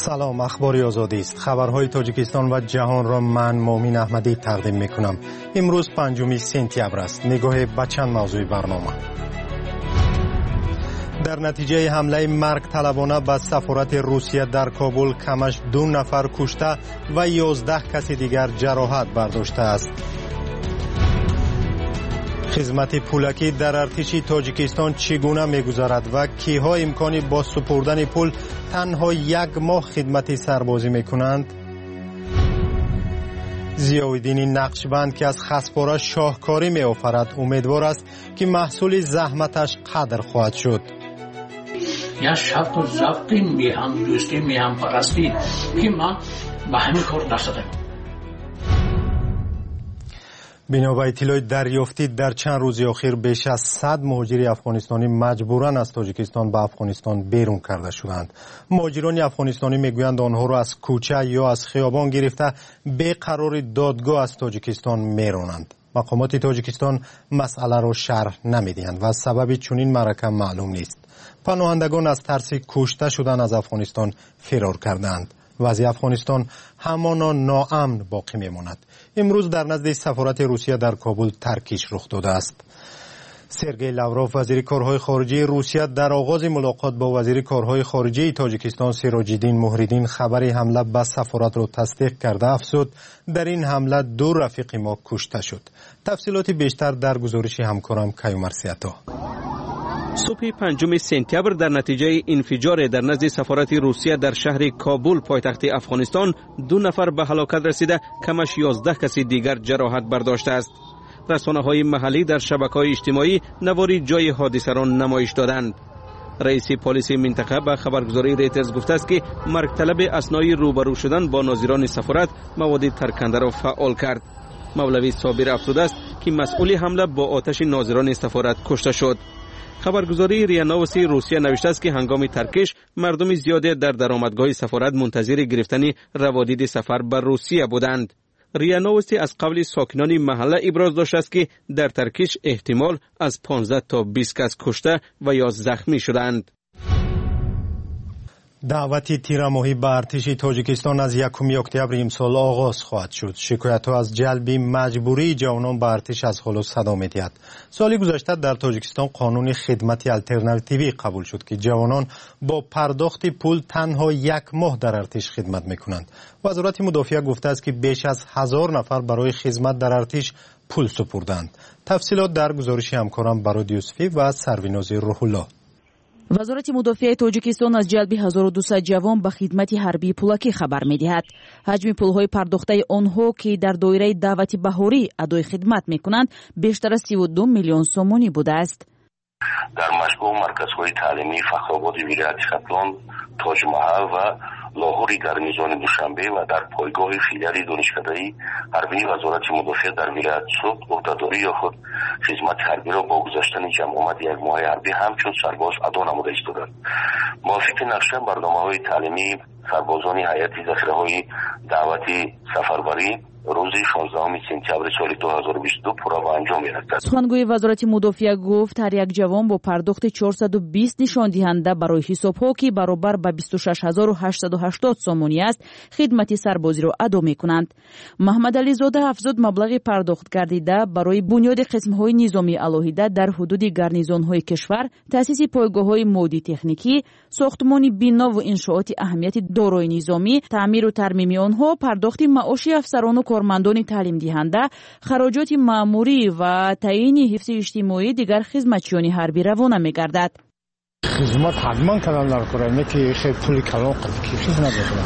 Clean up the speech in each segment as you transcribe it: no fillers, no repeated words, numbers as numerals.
سلام، اخباری آزادی است. خبرهای تاجیکستان و جهان را من مومین احمدی تقدیم میکنم. امروز 5 سپتامبر است. نگاه به چند موضوع برنامه. در نتیجه حمله مرگ طلبانه به سفارت روسیه در کابل کمش 2 نفر کشته و 11 کس دیگر جراحت برداشته است. خدمت پولکی در ارتش تاجیکستان چگونه می‌گذرد و کیها امکانی با سپردن پول تنها 1 ماه خدمت سربازی می‌کنند؟ ضیاءالدین نقشبند که از خسپاره شاهکاری می‌آفرد امیدوار است که محصول زحمتش قدر خواهد شد. یا شب تو ضبطی میهم دوستی میهم پرستی که من به همین کار دست دادم. بنا به اطلاع دریافتی در چند روز اخیر بیش از 100 مهاجر افغانستانی مجبوراً از تاجیکستان به افغانستان بیرون کرده شدند. مهاجران افغانستانی میگویند آنها را از کوچه یا از خیابان گرفته به قرار دادگاه از تاجیکستان میرانند. مقامات تاجیکستان مسئله را شرح نمیدهند و سبب چنین معرکه معلوم نیست. پناهندگان از ترس کشته شدن از افغانستان فرار کردند. وضع افغانستان همانا ناامن باقی میماند. امروز در نزد سفارت روسیه در کابل ترکیش رخ داده است. سرگئی لاوروف وزیر کارهای خارجه روسیه در آغاز ملاقات با وزیر کارهای خارجه تاجیکستان سیراج‌الدین مهرالدین خبر حمله به سفارت را تصدیق کرده افزود در این حمله 2 رفیق ما کشته شد. تفصیلات بیشتر در گزارش همکارم کیومرث عطا. صبح 5 سپتامبر در نتیجه انفجار در نزد سفارت روسیه در شهر کابل پایتخت افغانستان 2 نفر به هلاکت رسیده کمش 11 کس دیگر جراحت برداشته است. رسانه‌های محلی در شبکه‌های اجتماعی نواری جای حادثه را نمایش دادند. رئیس پلیس منطقه به خبرگزاری ریترز گفته است که مرگ طلب اثنای روبرو شدن با ناظران سفارت مواد ترکنده را فعال کرد. مولوی صابر افزوده است که مسئول حمله با آتش ناظران سفارت کشته شد. خبرگزاری ریا نوستی روسیه نوشته است که هنگام ترکش مردم زیادی در درآمدگاه سفارت منتظر گرفتن روادید سفر به روسیه بودند. ریا نوستی از قبل ساکنان محله ابراز داشته است که در ترکش احتمال از 15 تا 20 کس کشته و یا زخمی شدند. دعوت تیرماهی به ارتش تاجیکستان از 1 اکتبر امسال آغاز خواهد شد. شکایت‌ها از جلب مجبوری جوانان به ارتش از حالا صدا می‌دهد. سال گذشته در تاجیکستان قانون خدمت آلترناتیوی قبول شد که جوانان با پرداخت پول تنها 1 ماه در ارتش خدمت می‌کنند. وزارت مدافعه گفته است که بیش از 1000 نفر برای خدمت در ارتش پول سپردند. تفصیلات در گزارش همکارم براد یوسفی و سرویناز روح الله. وزارت مدافعه تاجیکستان از جلب 1200 جوان به خدمت حربی پولکی خبر می‌دهد. حجم پول‌های پرداخته آنها که در دایره دعوت بهاری ادای خدمت می‌کنند بیشتر از 32 میلیون سومونی بوده است. در مشغول مرکزهای تعلیمی فخرآباد ولایت ختلان، تاج محل و لاهور گارنیزون دوشنبه و در پایگاه فیلیال دانشکده‌ای حربی وزارت مدافعه در ولایت سوخت عهدهداری خود خدمت حربی را با گذشتن جمع آمد 1 ماه حربی همچون سرباز ادا نموده ایستادند. موافق نقشه برنامه‌های تعلیمی سربازان هیئت ذخیره‌های دعوت سفربری روز 16 سپتامبر سال 2022 پورا به انجام می‌رسد. سخنگوی وزارت مدافعه گفت هر یک جوان با پرداخت 420 نشان دهنده برای حساب‌ها که برابر به 26880 سومونی است خدمت سربازی را ادا می‌کنند. محمد علی زاده افزود مبلغ پرداخت گردیده برای بنیاد قسم‌های نظامی علاهیده در حدود گارنیزون‌های کشور، تأسیس پایگاه‌های مودی تکنیکی، ساختمان بنا و انشاءات اهمیت دارای نظامی، تعمیر و ترمیم آنها، پرداخت معاش افسران و کارمندان تعلیم دهنده، خراجات مأموری و تعیین حفظ اجتماعی دیگر خدمتچیان حربی روانه می‌گردد. خدمت حتما کردن کنه که خیلی پول کلان قضیه که خدمت نکنه.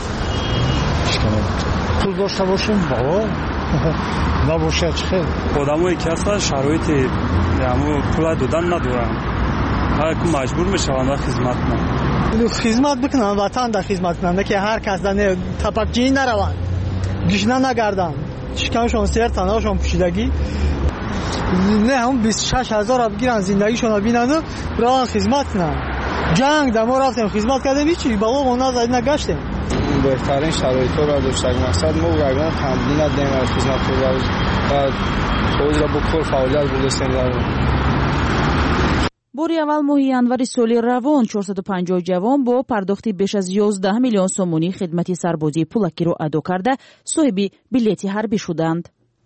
پول داشته باشیم بابا نباشه چه آدمایی که هستن شرایط همون پول دادن ندارن. هر کی مجبور میشوند خدمت کنه. خدمت بکنن وطن در خدمت کنن که هر کس در تپکچی نروند. گشنه نگردن شکمشون سر تنهاشون پوشیدگی نه هم 26000 را بگیرن زندگیشون رو بینن برای خدمت کنن. جنگ در ما رفتیم خدمت کردیم هیچی بابا ما نزدید نگشتیم. بهترین شرایط را داشتیم مقصد ما رایگان تمرین ندیم از خدمت و خود را با کل فعالیت بودستیم در бори аввал моҳи январи соли равон 450 ҷавон бо пардохти беш аз 11 миллион сомонӣ хидмати сарбозии пулакиро адо карда соҳиби билети ҳарбӣ шуданд.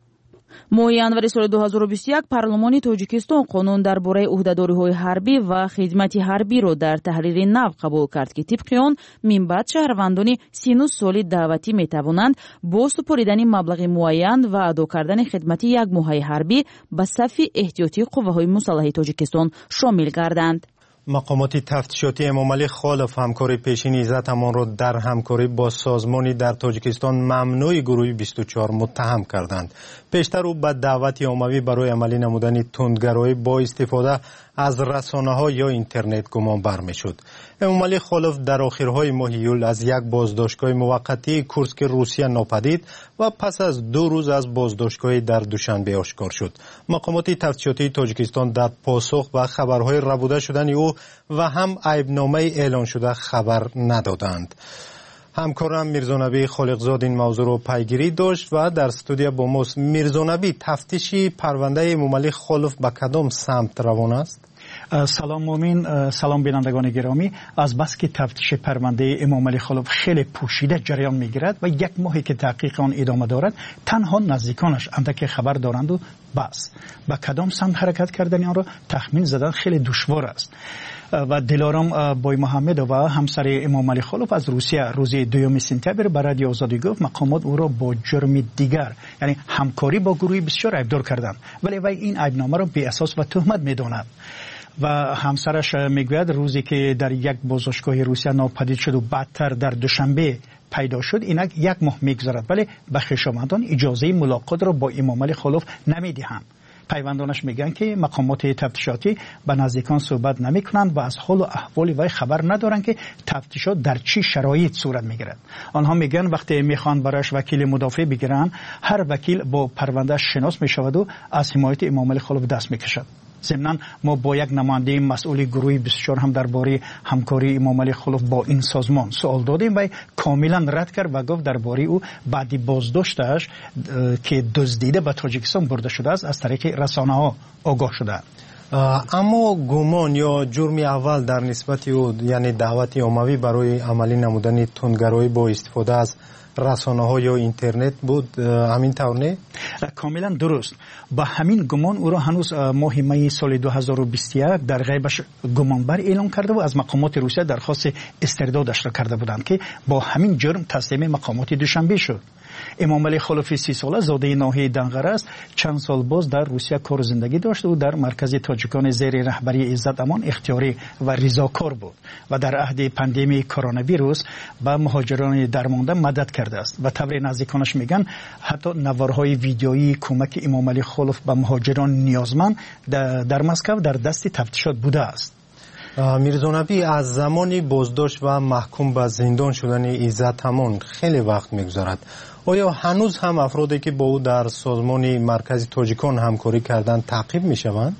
моҳи январи соли 2021 парлумони тоҷикистон қонун дар бораи ӯҳдадориҳои ҳарбӣ ва хидмати ҳарбиро дар таҳрири нав қабул кард ки тибқи он минбаъд шаҳрвандони сину соли даъватӣ метавонанд бо супоридани маблағи муайян ва адо кардани хидмати як моҳаи ҳарбӣ ба сафи эҳтиётии қувваҳои мусаллаҳи тоҷикистон шомил гарданд. مقامات تفتیشاتی امامعلی خالف همکاری پیشین عزت امان را در همکاری با سازمانی در تاجیکستان ممنوع گروه 24 متهم کردند. پیشتر او به دعوت اموی برای عملی نمودن تندگرایی با استفاده از رسانه‌ها یا اینترنت گمان بر می‌شد. امامعلی خالف در آخرهای ماه یول از یک بازداشتگاه موقتی کورسک روسیه ناپدید و پس از 2 روز از بازداشتگاه در دوشنبه آشکار شد. مقامات تفتیشاتی تاجیکستان در پاسخ به خبرهای ربوده شدن او و هم عیبنامه اعلان شده خبر ندادند. همکارم میرزانبی خالقزاد این موضوع رو پیگیری داشت و در استودیو با ماست. میرزانبی، تفتیشی پرونده امامعلی خالف به کدام سمت روان است؟ سلام مومین، سلام بینندگان گرامی. از بس که تفتیش پرونده امامعلی خالف خیلی پوشیده جریان میگیرد و یک ماهی که تحقیق آن ادامه دارد، تنها نزدیکانش اندک خبر دارند و بس. به کدام سمت حرکت کردن آن را تخمین زدن خیلی دشوار است. و دلارام بای محمد و همسر امامعلی خالف از روسیه روز 2 سپتامبر به رادیو آزادی گفت مقامات او را با جرم دیگر، یعنی همکاری با گروهی بسیار ایبدار کردند، ولی وی این ایبنامه را بی اساس و تهمت میداند. و همسرش میگوید روزی که در یک بازداشتگاه روسیه ناپدید شد و بعدتر در دوشنبه پیدا شد، اینک 1 ماه میگذرد، ولی به خویشاوندان اجازه ملاقات را با امامعلی خالف نمیدهند. پیوندانش میگن که مقامات تفتیشاتی به نزدیکان صحبت نمی کنند و از حال و احوال وی خبر ندارند که تفتیشات در چی شرایط صورت میگیرد. آنها میگن وقتی میخوان برایش وکیل مدافع بگیرن، هر وکیل با پرونده شناس میشود و از حمایت امامعلی خالف دست میکشد. ضمناً ما با یک نماینده مسئول گروه 24 هم درباره همکاری امامعلی خالف با این سازمان سوال دادیم و کاملا رد کرد و گفت درباره او بعد بازداشتش که دزدیده به تاجیکستان برده شده است از طریق رسانه‌ها آگاه شده. اما گمان یا جرم اول در نسبت او، یعنی دعوت عمومی برای عملی نمودن تندگرایی با استفاده از رسانه ها یا اینترنت بود، همین طور نه؟ کاملا درست. با همین گمان او را هنوز ماه می سال 2021 در غیبش گمانبر اعلام کرده و از مقامات روسیه درخواست استردادش را کرده بودند که با همین جرم تسلیم مقامات دوشنبه شد. امامعلی خالف 30 ساله زاده ناحیه دنقره است. چند سال باز در روسیه کار و زندگی داشت و در مرکز تاجیکان زیر رهبری عزت امان اختیاری و رضاکار بود و در عهد پاندمی کرونا ویروس به مهاجران درمانده مدد کرده است و طبع نزدیکانش میگن حتی نوارهای ویدیویی کمک امامعلی خالف به مهاجران نیازمند در مسکو در دست تفتیشات بوده است. میرزانبی، از زمانی بازداشت و محکوم به زندان شدن عزت امان خیلی وقت میگذرد. آیا هنوز هم افرادی که با او در سازمان مرکزی تاجیکان همکاری کردند تعقیب میشوند؟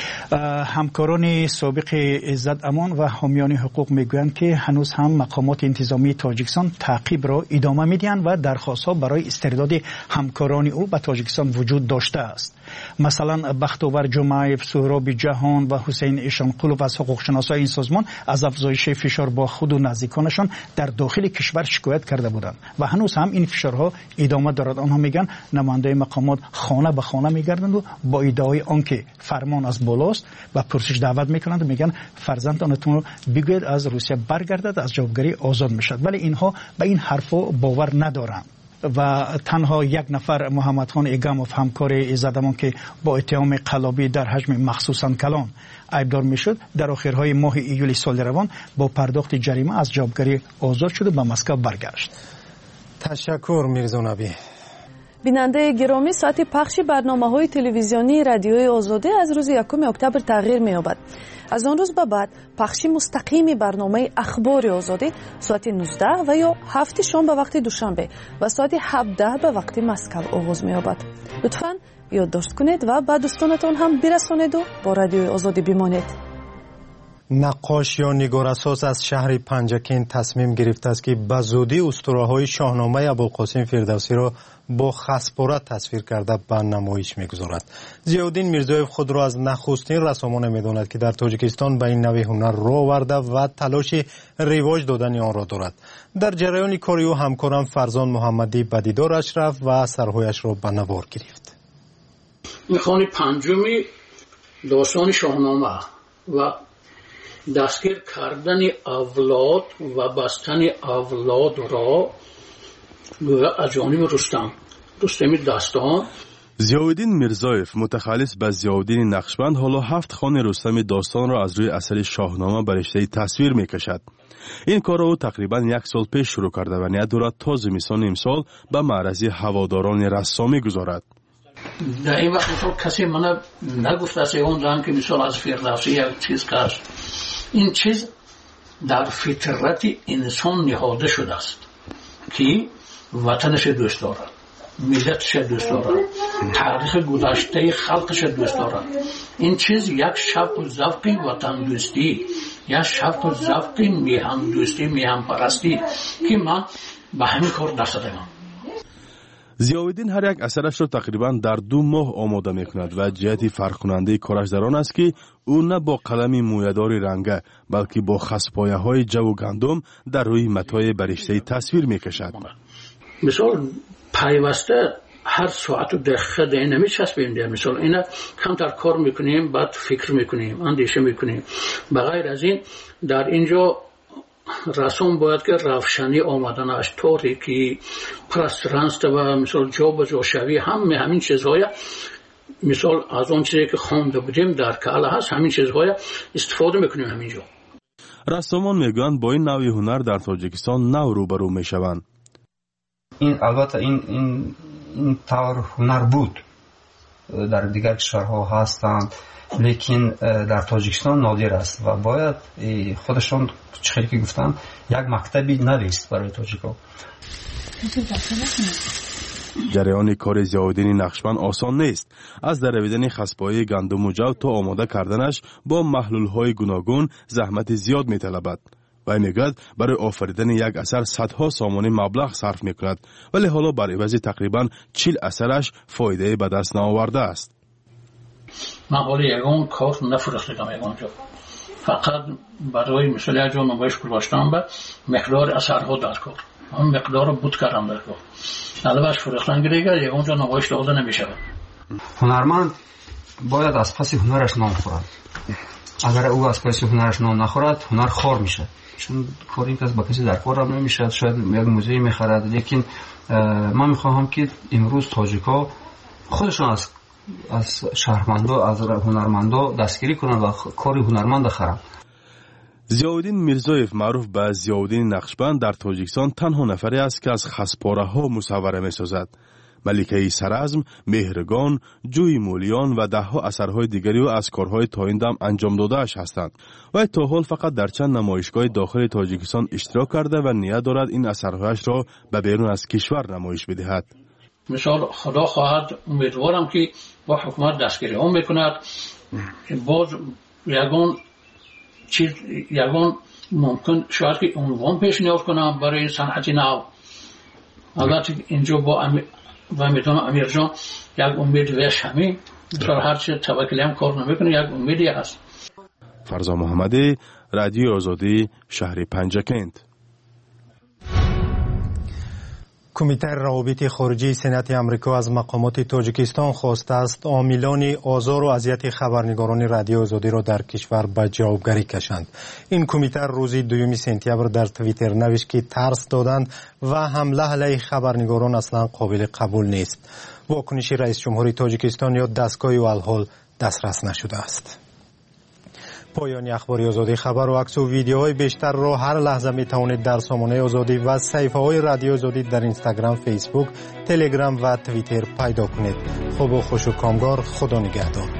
همکاران سابق عزت امان و حامیان حقوق میگویند که هنوز هم مقامات انتظامی تاجیکستان تعقیب را ادامه میدهند و درخواست‌ها برای استرداد همکاران او به تاجیکستان وجود داشته است. مثلا بختاور جمعیف، سهراب جهان و حسین ایشانقولوف از حقوقشناسای این سازمان از افزایش فشار با خود و نزدیکانشان در داخل کشور شکایت کرده بودند و هنوز هم این فشارها ادامه دارد. آنها میگن نماینده مقامات خانه به خانه میگردند و با ادعای آنکه فرمان از بالاست و پرسش دعوت میکنند و میگن فرزندانتون رو بگوید از روسیه برگردد، از جوابگری آزاد میشد، ولی اینها به این حرفا باور ندارند. و تنها یک نفر محمد خان ایگاموف همکار عزت امان که با اتهام قلابی در حجم مخصوصا کلان ایبدار میشد در آخرهای ماه ایول سال روان با پرداخت جریمه از جوابگری آزاد شد و به مسکو برگشت. تشکر میرزانبی. بیننده گرامی، ساعت پخش برنامه‌های تلویزیونی رادیوی آزادی از روز 1 اکتبر تغییر می‌یابد. از آن روز به بعد پخش مستقیم برنامه اخبار آزادی ساعت 19 و یا 7 شام به وقت دوشنبه و ساعت 17 به وقت مسکو آغاز می‌یابد. لطفاً یادداشت کنید و به دوستانتان هم برسانید و با رادیوی آزادی بمانید. نقاش یا نگاراساز از شهر پنجکین تصمیم گرفته است که به زودی اسطوره‌های شاهنامه ابوالقاسم فردوسی را با خسپاره تصویر کرده به نمایش می‌گذارد. ضیاءالدین میرزایف خود را از نخستین رسامان می‌داند که در تاجیکستان به این نوع هنر راه آورده و تلاش رواج دادن آن را دارد. در جریان کار او همکارم فرزان محمدی به دیدار رفت و اثرهایش را به نوار گرفت. میخوانی پنجمی داستان شاهنامه و دستگیر کردن اولاد و بستن اولاد را از جانب رستم داستان. ضیاءالدین میرزایف متخلص به ضیاءالدین نقشبند حالا 7 خوان رستم داستان را از روی اثر شاهنامه به رشته تصویر میکشد. این کار را او تقریبا 1 سال پیش شروع کرده و نیت دارد تا زمستان امسال به معرض هواداران رسامی گذارد. در این وقت مثال کسی من نگفته است اون که مثال از فردوسی یک چیز کاش این چیز در فطرت انسان نهاده شده است که وطنش دوست دارد، ملتش دوست دارد، تاریخ گذشته خلقش دوست دارد. این چیز یک شوق و ذوق وطن دوستی، یک شوق و ذوق میهن دوستی، میهن پرستی که من به همین کار دست دادم. ضیاءالدین هر یک اثرش را تقریبا در 2 ماه آماده میکند و جهت فرق کننده کارش در آن است که او نه با قلم مویدار رنگه بلکه با خسپایه های جو و گندم در روی متای برشته تصویر میکشد. مثال پیوسته هر ساعت و دقیقه ده نمیچسبیم. مثال اینا کمتر کار میکنیم، بعد فکر میکنیم، اندیشه میکنیم. بغیر از این در اینجا رسم باید که روشنی آمدنش طوری که پرسترانست و مثال جا به جا شوی همین چیزهای مثال از اون چیزی که خوانده بودیم در کالا هست همین چیزهای استفاده میکنیم همینجا. رسامان میگویند با این نوع هنر در تاجیکستان نو روبرو میشوند. این البته این طور هنر بود در دیگر کشورها هستند لیکن در تاجیکستان نادر است و باید خودشان چخیلی که گفتن یک مکتبی نویست برای تاجیکا. جریان کار ضیاءالدین نقشبند آسان نیست. از درویدن خسپایه گندم و جو تا آماده کردنش با محلول‌های گوناگون زحمت زیاد می‌طلبد. و میگوید برای آفریدن یک اثر صدها سامانه مبلغ صرف می‌کند ولی حالا بر عوض تقریبا 40 اثرش فایده به دست نآورده است. من حالا یگان کار نفرستم یگانجا فقط برای مثال یک جا نمایش گذاشتم به مقدار اثرها در کار اون مقدار رو بود کردم در کار علاوهش فرستن گریگر یگانجا نمایش داده نمیشه. هنرمند باید از پس هنرش نام خورد. اگر او از پس هنرش نام نخورد هنر خار میشه، چون کار این کس با کسی در کار هم نمیشه. شاید یک موزه میخرد لیکن من میخواهم که امروز تاجیکا خودشون از شهرمندا از هنرمندا دستگیری کنند و کار هنرمند خرند. ضیاءالدین میرزایف معروف به ضیاءالدین نقشبند در تاجیکستان تنها نفری است که از خسپاره ها مصوره میسازد. ملکه سرزم، مهرگان، جوی مولیان و 10 اثرهای دیگری و از کارهای تا این دم انجام داده‌اش هستند و تا حال فقط در چند نمایشگاه داخل تاجیکستان اشتراک کرده و نیت دارد این اثرهایش را به بیرون از کشور نمایش بدهد. مثال خدا خواهد امیدوارم که با حکومت دستگیری هم بکند. باز یگان ممکن شاید که عنوان پیشنهاد کنم برای صنعت نو. البته اینجا و میدونم امیر جان یک امید ویش همین مثال هرچی توکلی هم کار نمیکنه یک امیدی هست. فرزان محمدی، رادیو آزادی، شهر پنجکند. کمیته روابط خارجی سنت امریکا از مقامات تاجیکستان خواسته است عاملان آزار و اذیت خبرنگاران رادیو آزادی را در کشور به جوابگری کشند. این کمیته روز 2 سپتامبر در توییتر نوشت که ترس دادند و حمله علیه خبرنگاران اصلا قابل قبول نیست. واکنش رئیس جمهوری تاجیکستان یا دستگاه الحال دسترس نشده است. پایان اخباری آزادی. خبر و عکس و ویدیوهای بیشتر را هر لحظه می توانید در سامانه آزادی و صفحه های رادیو آزادی در اینستاگرام، فیسبوک، تلگرام و توییتر پیدا کنید. خوب و خوش و کامگار. خدا نگهدار.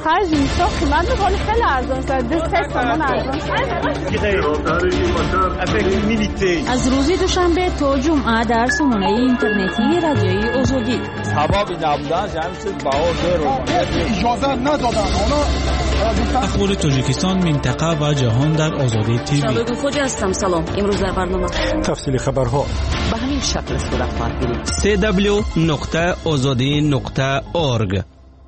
خرج اینجا قیمت می‌کنه خیلی ارزان است. 2 تومان ارزان است. از روز دوشنبه تا جمعه در سامانه اینترنتی رادیوی آزادی. سبب نبودن جمعیت باور اجازه ندادن. اخبار تاجیکستان، منطقه و جهان در آزادی تیوی. شادو خوجی هستم. سلام. امروز در برنامه تفصیل خبرها به همین شکل صورت خواهد گرفت. www.azadi.org.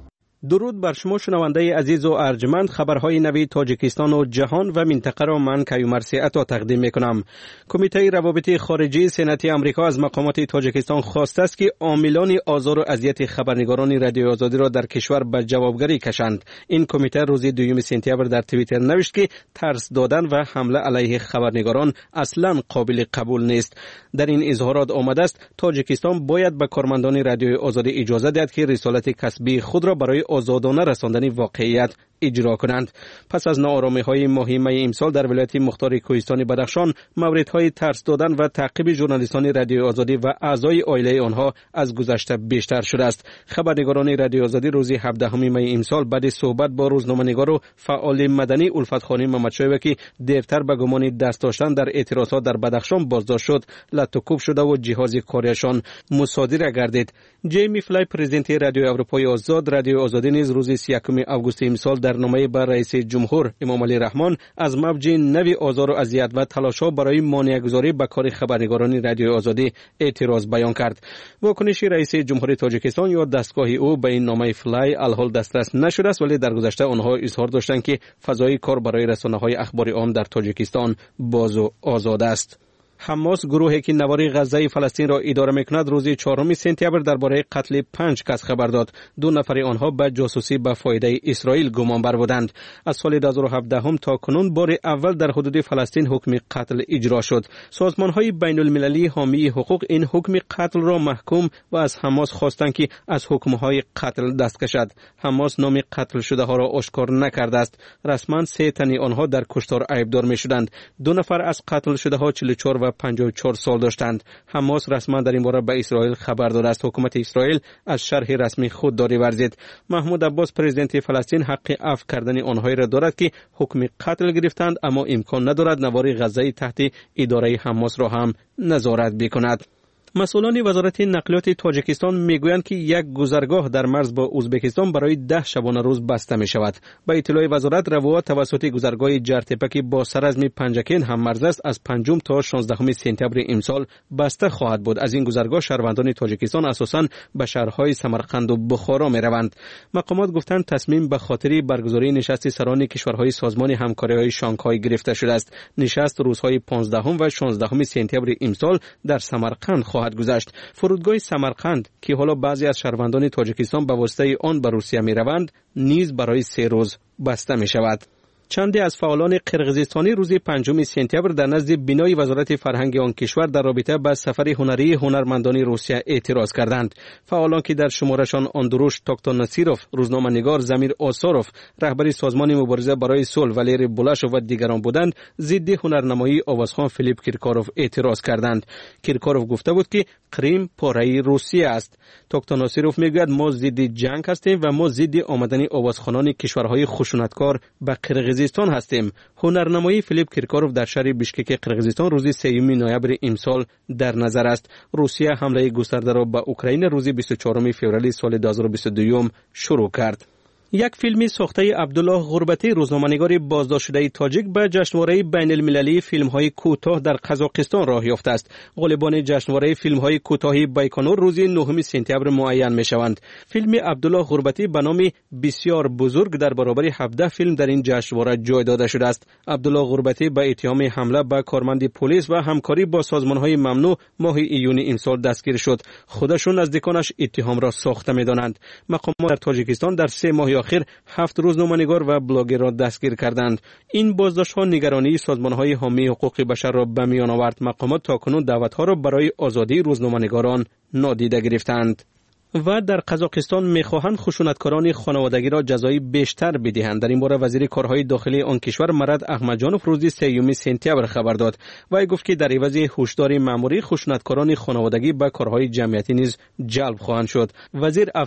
درود بر شما شنونده عزیز و ارجمند. خبرهای نوی تاجیکستان و جهان و منطقه را من کیومرثی عطا تقدیم میکنم. کمیته روابط خارجی سنت آمریکا از مقامات تاجیکستان خواسته است که عاملان آزار و اذیت خبرنگاران رادیو آزادی را در کشور به جوابگری کشند. این کمیته روز 2 سپتامبر در توییتر نوشت که ترس دادن و حمله علیه خبرنگاران اصلا قابل قبول نیست. در این اظهارات آمده است تاجیکستان باید به کارمندان رادیو آزادی اجازه دهد که رسالت کسبی خود را برای آزادانه رساندن واقعیت اجرا کنند. پس از ناآرامی‌های ماه می امسال در ولایت مختار کوهستان بدخشان، موردهای ترس دادن و تعقیب ژورنالیستان رادیو آزادی و اعضای عائله آنها از گذشته بیشتر شده است. خبرنگاران رادیو آزادی روز 17 می امسال بعد صحبت با روزنامه‌نگار و فعال مدنی الفت خانی محمدشاه که دیرتر به گمان دست داشتن در اعتراضات در بدخشان بازداشت شد، لطوکوب شده و جهاز کاریشان مصادره گردید. جیمی فلای پرزیدنت رادیو اروپای آزاد، رادیو آزادی نیز روز 31 آگوست امسال در نامه به رئیس جمهور امام علی رحمان از موج نوی آزار و اذیت و تلاش‌ها برای مانع‌گذاری به کار خبرنگاران رادیو آزادی اعتراض بیان کرد. واکنش رئیس جمهور تاجیکستان یا دستگاه او به این نامه فلای الحال دسترس نشده است، ولی در گذشته آنها اظهار داشتند که فضای کار برای رسانه‌های اخبار عام در تاجیکستان باز و آزاد است. حماس، گروهی که نوار غزه فلسطین را اداره می‌کند، روز 4 سپتامبر درباره قتل 5 کس خبر داد. 2 نفر آنها به جاسوسی به فایده اسرائیل گمانبر بودند. از سال 2017 تا کنون بار اول در حدود فلسطین حکم قتل اجرا شد. سازمان‌های بین‌المللی حامی حقوق این حکم قتل را محکوم و از حماس خواستند که از حکم‌های قتل دست کشد. حماس نام قتل شده‌ها را آشکار نکرده است. رسما 3 تن آنها در کشتار عیبدار می‌شدند. 2 نفر از قتل شده‌ها 44 و 54 سال داشتند. حماس رسما در این باره به اسرائیل خبر داده است. حکومت اسرائیل از شرح رسمی خودداری ورزید. محمود عباس پرزیدنت فلسطین حق عفو کردن آنهایی را دارد که حکم قتل گرفتند، اما امکان ندارد نوار غزه تحت اداره حماس را هم نظارت بکند. مسئولان وزارت نقلیات تاجیکستان میگویند که یک گذرگاه در مرز با ازبکستان برای 10 شبانه روز بسته می شود. با اطلاع وزارت، روات توسط گذرگاه جرتپه که با سرزم پنجکین هم مرز است از 5 تا 16 سپتامبر امسال بسته خواهد بود. از این گذرگاه شهروندان تاجیکستان اساساً به شهرهای سمرقند و بخارا می روند. مقامات گفتند تصمیم به خاطر برگزاری نشست سران کشورهای سازمان همکاری‌های شانگهای گرفته شده است. نشست روزهای 15 و 16 سپتامبر امسال در سمرقند خواهد گذشت. فرودگاه سمرقند که حالا بعضی از شهروندان تاجیکستان به واسطه آن به روسیه می روند، نیز برای 3 روز بسته می شود. چندی از فعالان قرقیزستانی روز 5 سپتامبر در نزد بینای وزارت فرهنگ آن کشور در رابطه با سفر هنری هنرمندان روسیه اعتراض کردند. فعالان که در شمارشان آندروش توکتوناسیروف، روزنامه‌نگار زمیر آساروف، رهبر سازمان مبارزه برای صلح والری بولاشوف و دیگران بودند، ضد هنرنمایی آوازخوان فیلیپ کیرکاروف اعتراض کردند. کیرکاروف گفته بود که کریم پاره روسیه است. توکتوناسیروف میگوید ما ضد جنگ هستیم و ما ضد آمدن آوازخوانان کشورهای خشونتکار به قرقیزستان هستیم. هنرنمایی فیلیپ کیرکاروف در شهر بیشکک قرقیزستان روز 3 نوامبر امسال در نظر است. روسیه حمله گسترده را به اوکراین روز 24 فوریه سال 2022 شروع کرد. یک فیلم ساخته عبدالله غربتی، روزنامه‌نگار بازداشت شده تاجیک، به جشنواره بین المللی فیلم‌های کوتاه در قزاقستان راه یافته است. غالبان جشنواره فیلم‌های کوتاه بایکانور روز 9 سپتامبر معین می‌شوند. فیلم عبدالله غربتی به نام بسیار بزرگ در برابر 17 فیلم در این جشنواره جای داده شده است. عبدالله غربتی به اتهام حمله به کارمند پلیس و همکاری با سازمان‌های ممنوع ماه ایون امسال دستگیر شد. خودشون نزدیکانش اتهام را ساخته می‌دانند. مقامات در تاجیکستان در 3 ماه اخیر 7 روزنامه‌نگار و بلاگر را دستگیر کردند. این بازداشت‌ها نگرانی سازمان‌های حامی حقوق بشر را به میان آورد. مقامات تاکنون دعوت‌ها را برای آزادی روزنامه‌نگاران نادیده گرفتند. و در قزاقستان می‌خواهند خشونتکاران خانوادگی را جزای بیشتر بدهند. در این باره وزیر کارهای داخلی آن کشور مراد احمدجانوف روز 3 سپتامبر خبر داد. وی گفت که در عوض هشدار مأموری خشونتکاران خانوادگی به کارهای جمعیتی نیز جلب خواهند شد. وزیر افزود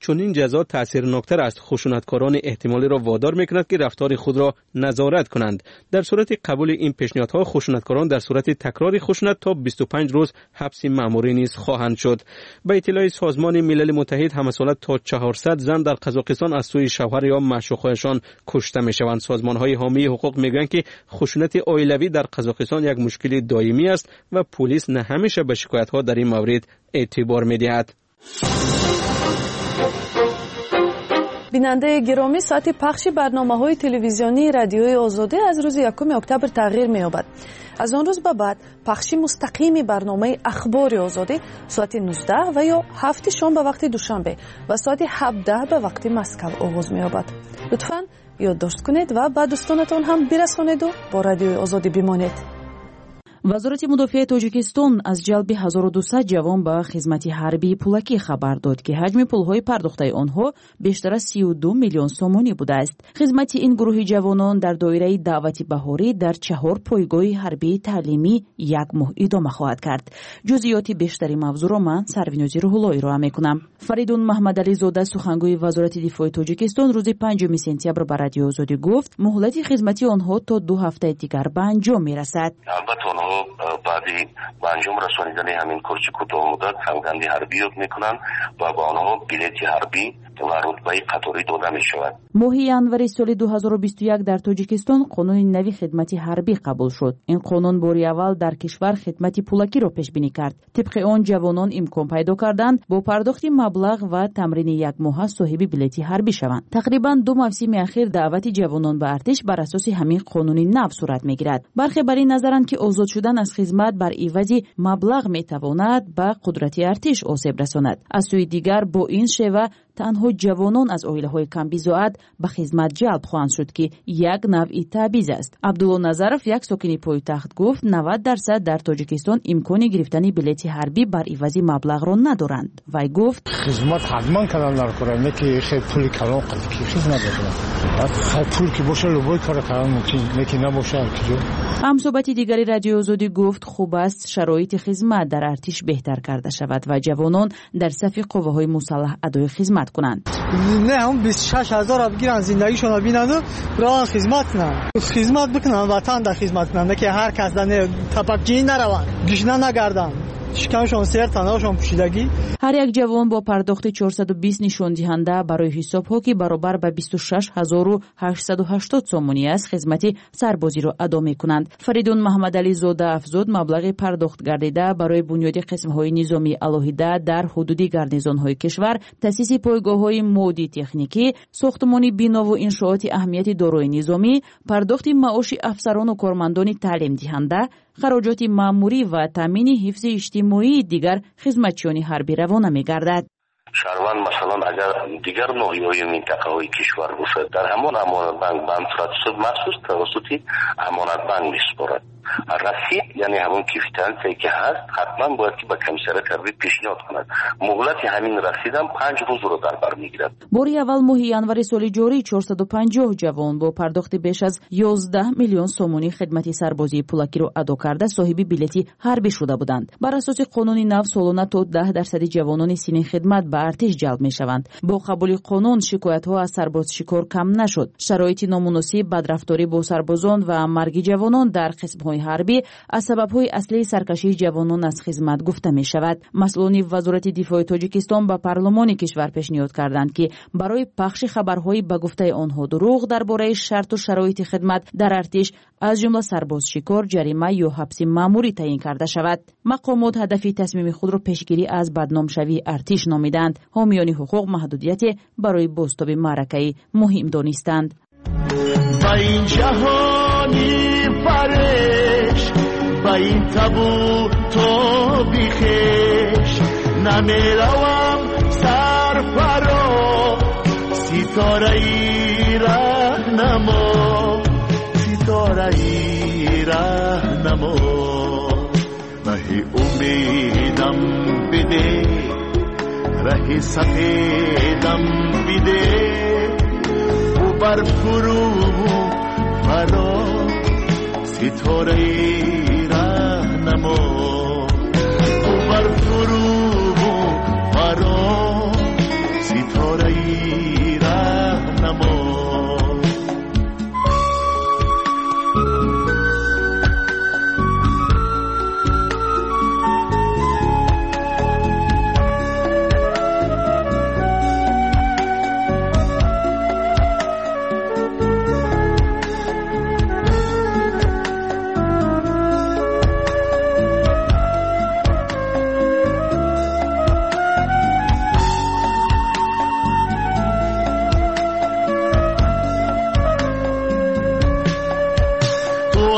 چنین جزا تاثیرناکتر است خشونتکاران احتمالی را وادار میکند که رفتار خود را نظارت کنند. در صورت قبول این پیشنهادها خشونتکاران در صورت تکرار خشونت تا 25 روز حبس مأموری نیز خواهند شد. به اطلاع سازمان ملل متحد همسالت تا 400 زن در قزاقستان از سوی شوهر یا معشوقهایشان کشته میشوند. سازمان‌های حامی حقوق میگویند که خشونت عائلوی در قزاقستان یک مشکل دائمی است و پلیس نه همیشه به شکایت‌ها در این مورد اعتبار می‌دهد. بیننده گرامی، ساعت پخش برنامه‌های تلویزیونی رادیوی آزادی از روز 1 اکتبر تغییر می‌یابد. از آن روز به بعد پخش مستقیم برنامه اخبار آزادی ساعت 19 و یا 7 شام به وقت دوشنبه و ساعت 17 به وقت مسکو آغاز می‌یابد. لطفاً یادداشت کنید و به دوستانتان هم برسانید و با رادیوی آزادی بمانید. وزارت مدافع تاجیکستان از جلب 1200 جوان به خدمت حربی پولکی خبر داد که حجم پولهای پرداخته آنها بیشتر از 32 میلیون سومانی بوده است. خدمت این گروه جوانان در دایره دعوت بهاری در 4 پایگاه حربی تعلیمی 1 ماه ادامه خواهد کرد. جزئیات بیشتری موضوع را من سروینوزی روح‌الله ارائه می‌کنم. فریدون محمدعلی زاده سخنگوی وزارت دفاع تاجیکستان روز 5 سپتامبر به رادیو آزادی گفت مهلت خدمتی آنها تا 2 هفته دیگر به انجام می‌رسد. بعدی به انجام رسانیدن همین کورس کوتاه مدت سوگند حربی یاد میکنند و با آنها بلیط حربی و رتبه قطاری داده می شود. ماه ینور سال 2021 در تاجیکستان قانون نوی خدمت حربی قبول شد. این قانون باری اول در کشور خدمت پولکی را پیش بینی کرد. طبق آن جوانان امکان پیدا کردند با پرداخت مبلغ و تمرین 1 ماه صاحب بلیط حربی شوند. تقریبا 2 موسم اخیر دعوت جوانان به ارتش بر اساس همین قانون نو صورت میگیرد. برخی بر این نظرند که آزاد شدن از خدمت بر عوض مبلغ میتواند به قدرت ارتش آسیب رساند. از سوی دیگر با این شیوه تنها جوانان از عائله‌های کم بی‌زاعت به خدمت جلب خواهند شد که یک نوعی تبعیض است. عبدالله نظرف یک ساکن پایتخت گفت 90% در تاجیکستان امکان گرفتن بلیط حربی بر عوض مبلغ را ندارند. وی گفت خدمت حتما کردن کنند که خیلی پول کلان قضیه که خدمت ندارند. خیلی پول که باشه لبای کار کردن ممکن که نباشه که هم صحبت دیگری رادیو آزادی گفت خوب است شرایط خدمت در ارتش بهتر کرده شود و جوانان در صف قوه‌های مسلح ادای خدمت کنند. نه هم 26000 بگیرن زندگیشون رو بینن و برای خدمت بکنن وطن در خدمت کنن که هر کس در تپکچی نروند گشنه نگردن شکمشون سر تنهاشون پوشیدگی. هر یک جوان با پرداخت 420 نشان دهنده برای حساب ها که برابر به 26880 سومانی است خدمت سربازی را ادا می‌کنند. فریدون محمدعلی زاده افزود مبلغ پرداخت گردیده برای بنیاد قسم‌های نظامی علاهیده در حدود گارنیزون‌های کشور، تأسیس پایگاه‌های مودی تکنیکی، ساختمان بنا و انشاءات اهمیت دارای نظامی، پرداخت معاش افسران و کارمندان تعلیم دهنده، خراجات مأموری و تامین حفظ اجتماعی دیگر خدمتچیان حربی روانه می‌گردد. شهروند مثلا اگر دیگر ناحیه‌های منطقه‌های کشور باشد در همان امانت بانک به صورت مخصوص توسط امانت بانک می‌سپارد. رسید یعنی همون کیفیتانسی که هست حتما باید که به کمیسریات حربی پیشنهاد کند. مهلت همین رسید هم 5 روز رو در بر میگیرد. باری اول ماه ینور سال جاری 450 جوان با پرداخت بیش از 11 میلیون سومانی خدمت سربازی پولکی رو ادا کرده صاحب بلیط حربی شده بودند. بر اساس قانون نو سالانه تا 10% جوانان سین خدمت به ارتش جلب میشوند. با قبول قانون شکایت‌ها از سرباز شکار کم نشد. شرایط نامناسب بدرفتاری با سربازان و مرگ جوانان در قسم‌های حربی از سبب‌های اصلی سرکشی جوانان از خدمت گفته می شود. مسئولان وزارت دفاع تاجیکستان به پارلمان کشور پیشنهاد کردند که برای پخش خبرهای به گفته آنها دروغ درباره شرط و شرایط خدمت در ارتش از جمله سرباز شکار جریمه یا حبس مأموری تعیین کرده شود. مقامات هدف تصمیم خود را پیشگیری از بدنامشوی ارتش نامیدند. حامیان حقوق محدودیت برای بازتاب معرکه مهم دانستند. با این جهانی فرش با این تبو تو بیخش نمیروم سر فرا ستاره ای رهنما ستاره ای رهنما مهی امیدم بده ره سفیدم بده بر فرو فرا ستاره رهنما بر فرو فرا ستاره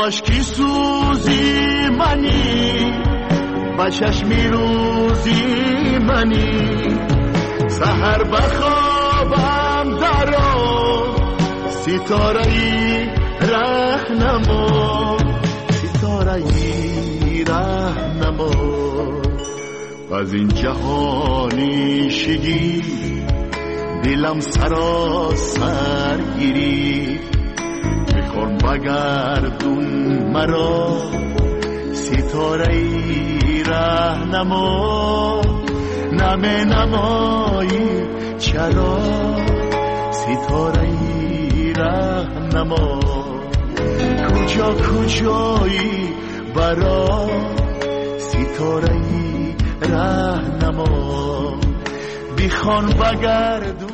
کاشکی سوزی منی با چشمی روزی منی سحر بخوابم درو ستاره‌ای رهنما ستاره‌ای رهنما از این جهانی شگی دلم سراسر گیری میخوام بگردون مرا ستاره‌ای رهنما نمه نمایی چرا ستاره‌ای رهنما کجا کجایی برا ستاره‌ای رهنما بیخوان بگردون.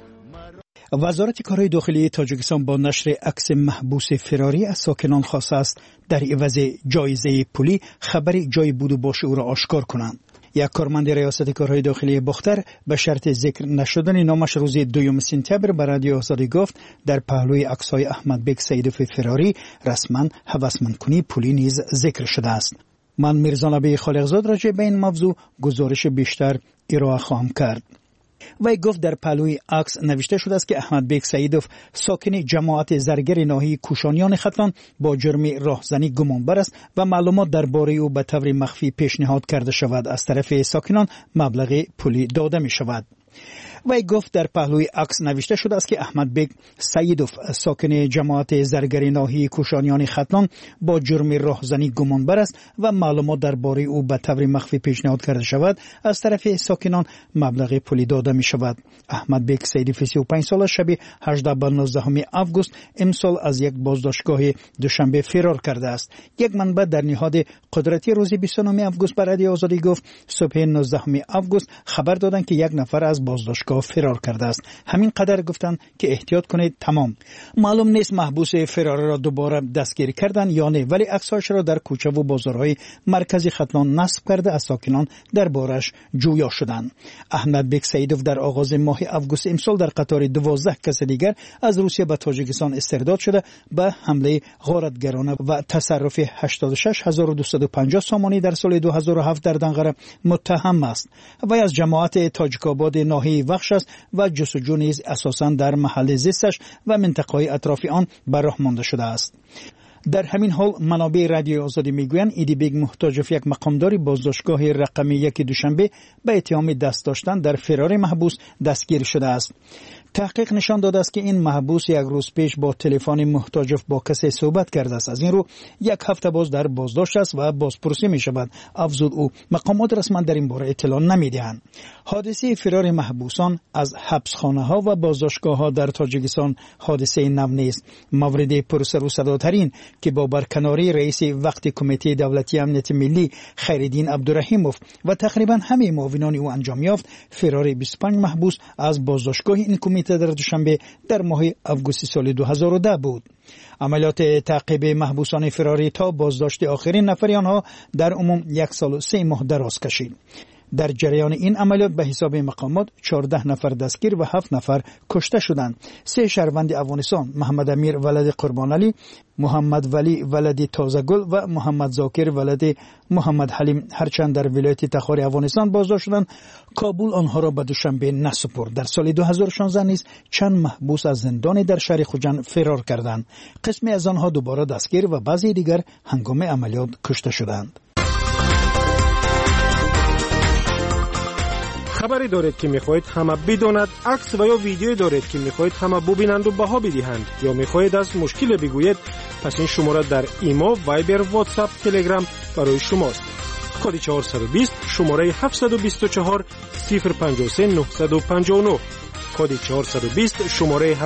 وزارت کارهای داخلی تاجیکستان با نشر عکس محبوس فراری از ساکنان خواسته است در عوض جایزه پولی خبر جای بود و باش او را آشکار کنند. یک کارمند ریاست کارهای داخلی بختر به شرط ذکر نشدن نامش روز 2 سپتامبر به رادیو آزادی گفت در پهلوی عکس‌های احمد بیگ سیدوف فراری رسما هوسمند کنی پولی نیز ذکر شده است. من میرزا نبی خالقزاد راجع به این موضوع گزارش بیشتر ارائه خواهم کرد. وی گفت در پهلوی عکس نوشته شده است که احمد بیگ سیدوف ساکن جماعت زرگر ناحیه کوشانیان ختلان با جرم راهزنی گمانبر است و معلومات درباره او به طور مخفی پیشنهاد کرده شود از طرف ساکنان مبلغ پولی داده می شود. وی گفت در پهلوی عکس نوشته شده است که احمد بیگ سیدوف ساکن جماعت زرگر ناحیه کوشانیان ختلان با جرم راهزنی گمانبر است و معلومات درباره او به طور مخفی پیشنهاد کرده شود از طرف ساکنان مبلغ پولی داده می شود. احمد بیگ سیدوف 35 ساله شب 18 به 19 آگوست امسال از یک بازداشتگاه دوشنبه فرار کرده است. یک منبع در نهاد قدرتی روز 29 آگوست به رادیو آزادی گفت صبح 19 آگوست خبر دادند که یک نفر از بازداشتگاه فرار کرده است. همین قدر گفتند که احتیاط کنید تمام. معلوم نیست محبوس فرار را دوباره دستگیر کردند یا نه، ولی عکس‌هایش را در کوچه و بازارهای مرکزی ختلان نصب کرده از ساکنان دربارش جویا شدند. احمد بیگ سیدوف در آغاز ماه آگوست امسال در قطار 12 کس دیگر از روسیه به تاجیکستان استرداد شده به حمله غارتگرانه و تصرف 86250 سامانی در سال 2007 در دنقره متهم است. وی از جماعت تاجیک‌آباد ناحیه وخش است و جستجو نیز اساساً در محل زیستش و منطقه‌های اطراف آن به راه مانده شده است. در همین حال منابع رادیو آزادی میگویند ایدی بیگ محتاج یک مقامدار بازداشتگاه رقمی 1 دوشنبه به اتهام دست داشتن در فرار محبوس دستگیر شده است. تحقیق نشان داده است که این محبوس یک روز پیش با تلفن محتاجف با کسی صحبت کرده است. از این رو یک هفته باز در بازداشت است و بازپرسی می شود. افزود او مقامات رسما در این باره اطلاع نمی دهند. حادثه فرار محبوسان از حبسخانه ها و بازداشتگاه ها در تاجیکستان حادثه نو نیست. مورد پرسر و صداترین که با برکناری رئیس وقت کمیته دولتی امنیت ملی خیرالدین عبدالرحیموف و تقریبا همه معاونان او انجام یافت فرار 25 محبوس از بازداشتگاه این کمیته در دوشنبه در ماه آگوست سال 2010 بود. عملیات تعقیب محبوسان فراری تا بازداشت آخرین نفر آنها در عموم 1 سال و 3 ماه دراز کشید. در جریان این عملیات به حساب مقامات 14 نفر دستگیر و 7 نفر کشته شدند. 3 شهروند افغانستان محمد امیر ولد قربان علی، محمد ولی ولد تازه‌گل و محمد زاکر ولد محمد حلیم هرچند در ولایت تخار افغانستان بازداشت شدند. کابل آنها را به دوشنبه نسپرد. در سال 2016 نیز چند محبوس از زندان در شهر خوجند فرار کردند. قسمی از آنها دوباره دستگیر و بعضی دیگر هنگام عملیات کشته شدند. خبری دارید که میخواهید همه بداند، عکس و یا ویدیو دارید که میخواهید همه ببینند و بها بدهند، یا میخواهید از مشکل بگویید، پس این شماره در ایما، وایبر، واتساپ، تلگرام برای شماست. کد 420 شماره 724 053 959 کد 420 شماره